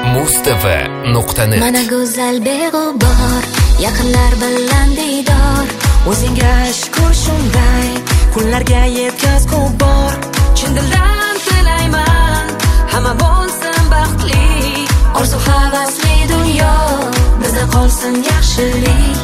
Mustafa.net Mana go'zal beg'ubor, yaqinlar bilan diydor, o'zingga shukur shunday kunlarga yetkazgu bor. Chin dildan tilayman, hamma bo'lsin baxtli, orzu havasli dunyo, bizda qolsin yaxshilik.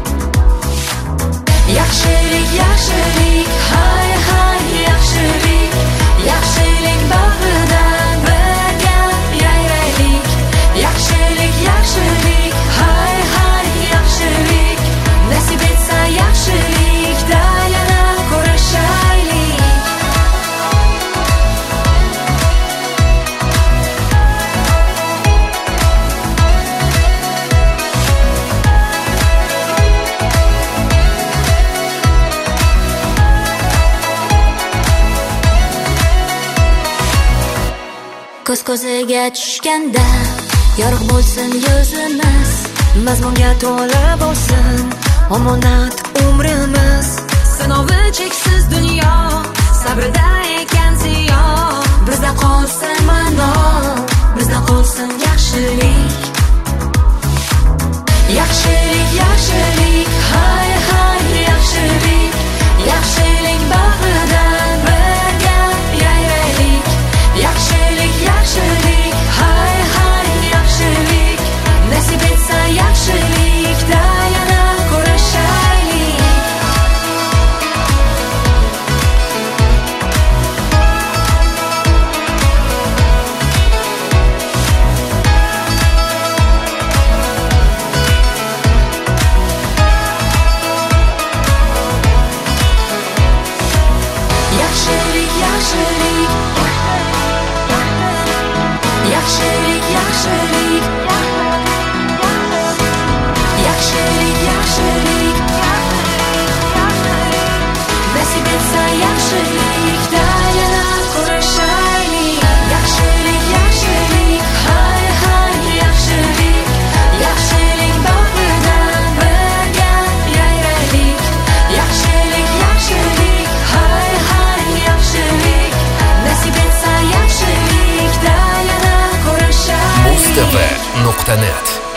Yaxshilik, yaxshilik, hay hay yaxshilik, yaxshilik bag'ridan birga yayraylik. Yaxshilik, yaxshilik, hay hay yaxshilik, nasib etsa yaxshilikda yana ko'rishaylik. Ko'z ko'ziga tushganda yorug' bo'lsin yuzimiz, mazmunga to'la bo'lsin omonat umrimiz. Sinovi cheksiz dunyo, sabrida ekan ziyon, bizda qolsin ma'no, bizda qolsin yaxshilik. Yaxshilik, yaxshilik, hay hay yaxshilik, yaxshilik bag'ridan birga yayraylik. Yaxshilik, yaxshilik, hay hay yaxshilik, nasib etsa yaxshilikda yana ko'rishaylik. Yaxshilik, yaxshilik, yaxshilik, yaxshilik, yaxshilik, yaxshilik, nasib etsa yaxshilikda yana ko'rishaylik. Yaxshilik, yaxshilik, hay hay yaxshilik, yaxshilik bag'ridan birga yayraylik. Yaxshilik, yaxshilik, hay hay yaxshilik, nasib etsa yaxshilikda yana ko'rishaylik. Mustafa.net